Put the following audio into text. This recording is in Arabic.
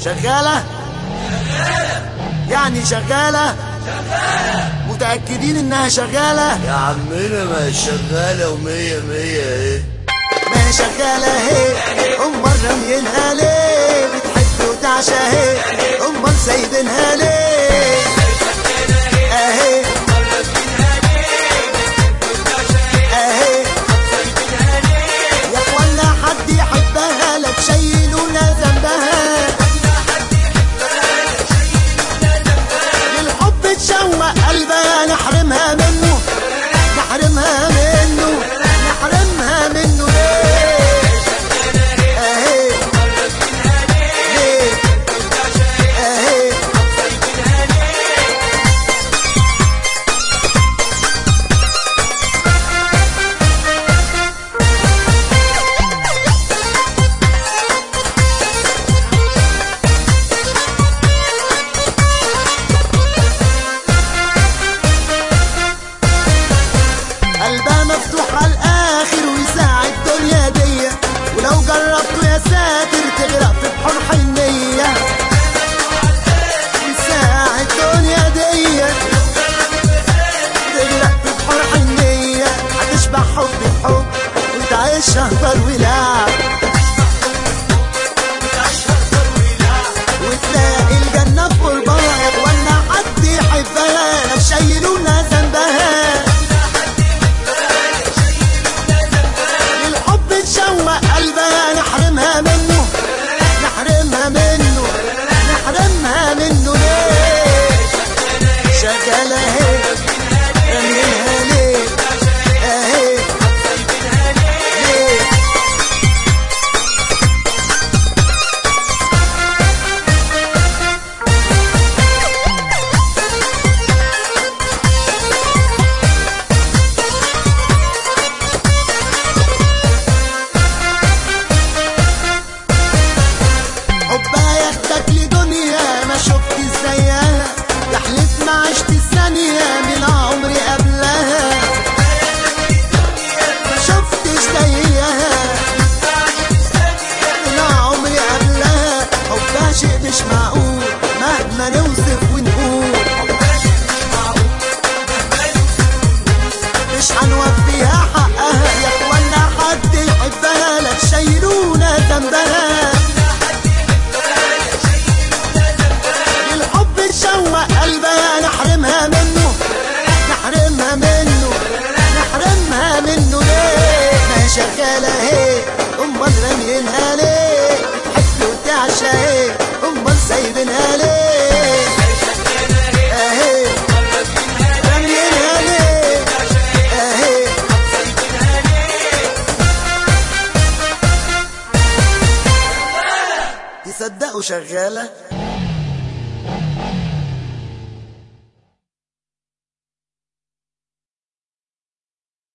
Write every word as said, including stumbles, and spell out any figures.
شغالة؟ يعني شغالة؟ متأكدين انها شغالة؟ يا عمنا ما هي شغالة ومية مية اهي. ما هي شغالة اهي، امال راميينها ليه؟ بتحب وتعشى اهي، امال سايبينها ليه؟ اهي اهي يا اخوانا حد يحبها لا تشيلونا ذنبها، للحب تشوق قلبها نحرمها منه، نحرمها منه، نحرمها منه ليه؟ اهي ليه؟ اهي قلبها مفتوح على الاخر ويساع الدنيا دي، ولو جربته يا ساتر تغرق في بحور حنية، ويساع الدنيا دي تغرق في بحور حنية، هتشبع حب بحب وتعيش هزار ولعب، وتلاقي الجنة في قربها يا اخوانا حد يحبها لا تشيلونا ذنبها، شوق قلبها نحرمها منه، نحرمها منه، نحرمها منه ليه؟ شغالة اهي رامينها ليه؟ اهي ليه؟ حبها ياخدك لدنيا ما شفتش زيها، تحلف ما عشت ثانية من عمري قبلها، ما شفتش زيها من عمري قبلها، حبها شيء مش معقول مهما نوصف ونقول، مش هنوفيها حقها يا اخوانا حد يحبها لا تشيلونا ذنبها، شوق قلبها نحرمها منه، نحرمها منه، نحرمها منه ليه؟ ما هي شغالة اهي، امال راميينها ليه؟ بتحب وتعشى اهي، امال سايبينها ليه؟ اهي راميينها ليه؟ اهي تصدقوا شغالة؟